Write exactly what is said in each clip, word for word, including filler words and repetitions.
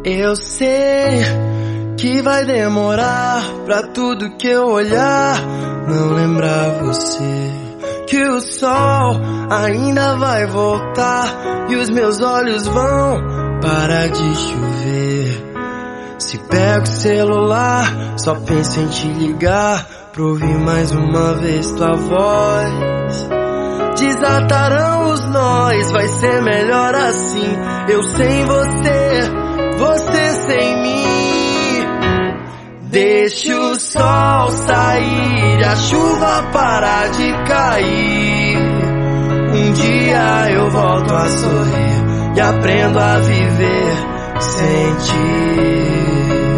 Eu sei que vai demorar pra tudo que eu olhar não lembrar você, que o sol ainda vai voltar e os meus olhos vão parar de chover. Se pego o celular, só penso em te ligar pra ouvir mais uma vez tua voz. Desatarão os nós, vai ser melhor assim. Eu sem você, você sem mim. Deixa o sol sair, a chuva parar de cair. Um dia eu volto a sorrir e aprendo a viver sem ti.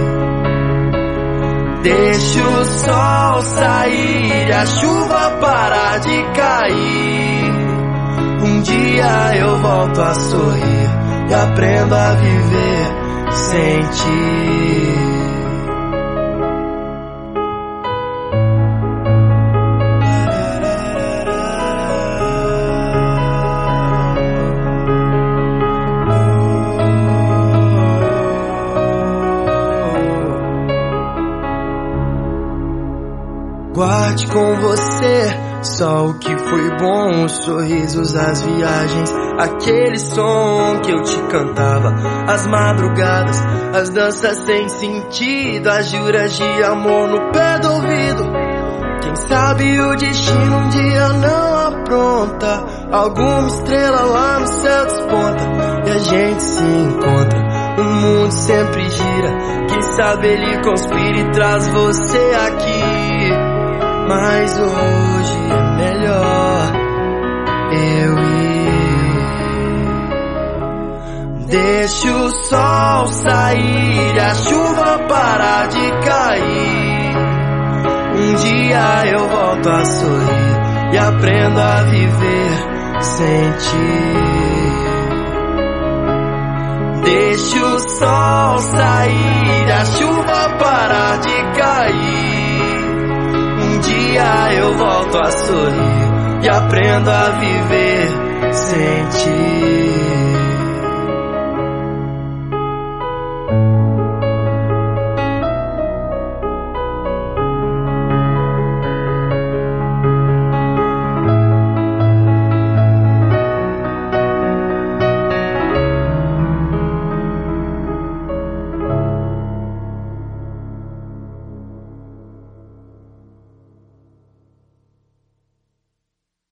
Deixa o sol sair, a chuva parar de cair. Um dia eu volto a sorrir e aprendo a viver sem ti. Guarde com você só o que foi bom, os sorrisos, as viagens, aquele som que eu te cantava, as madrugadas, as danças sem sentido, as juras de amor no pé do ouvido. Quem sabe o destino um dia não apronta, alguma estrela lá no céu desponta e a gente se encontra. O mundo sempre gira, quem sabe ele conspira e traz você aqui. Mas hoje é melhor eu ir. Deixa o sol sair, a chuva parar de cair. Um dia eu volto a sorrir e aprendo a viver sem ti. Deixa o sol sair, a chuva parar de cair. Um dia eu volto a sorrir e aprendo a viver sem ti.